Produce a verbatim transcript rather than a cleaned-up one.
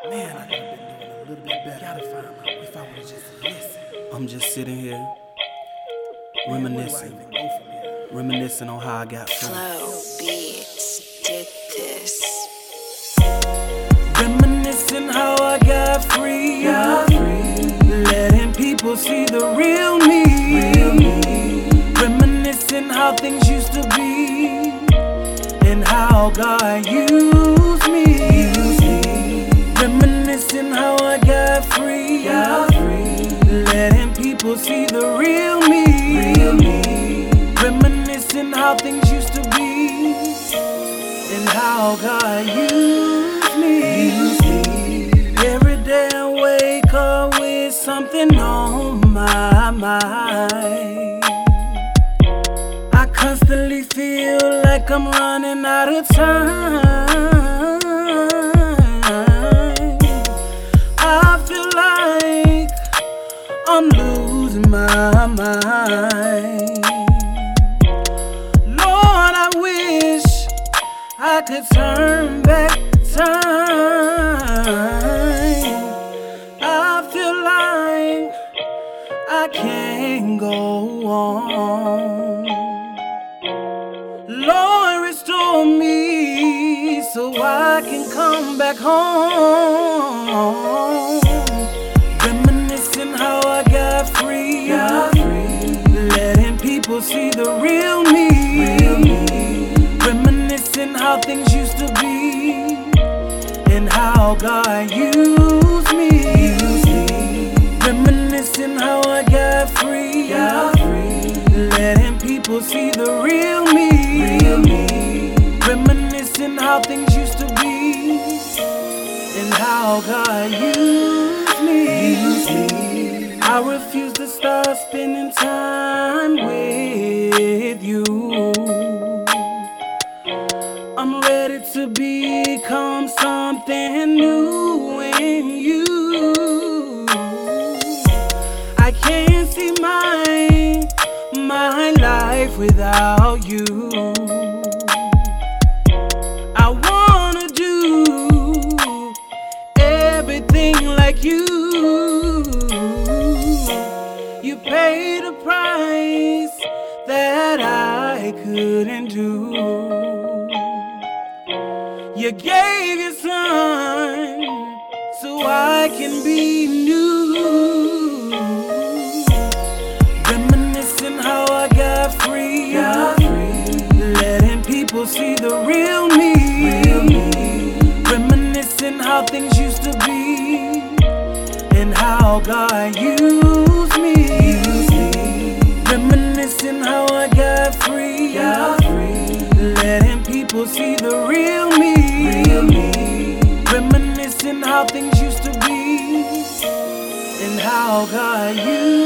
Man, I could have been doing a little bit better. Gotta find my way if I would've just listened. I'm just sitting here, reminiscing, reminiscing on how I got free. Flow Beats did this. Reminiscing how I got free, got free. Letting people see the real me. real me. Reminiscing how things used to be and how God used me. Used me. Reminiscing how I got free, got free. Letting people see the real me. real me. Reminiscing how things used to be and how God used me. Used me. Every day I wake up with something on my mind. I constantly feel like I'm running out of time. I feel like I'm losing my mind. Lord, I wish I could turn back time. I feel like I can't go on. Lord, restore me so I can come back home. Reminiscing how I got free, got free. Letting people see the real me. Real me. Reminiscing how things used to be and how God used me. Used me. Reminiscing how I got free, got free. Letting people see the real me. Real me. Reminiscing how things used to be and how God used me. Used me. I refuse to start spending time with you. I'm ready to become something new in you. I can't see my, my life without you. I wanna do everything like you. You paid a price that I couldn't do. You gave your son so I can be new. Reminiscing how I got free, got free. Letting people see the real me. Real me. Reminiscing how things used to be and how God used me. Used me. Reminiscing how I got free, got free. Letting people see the real me. Real me. Reminiscing how things used to be and how God used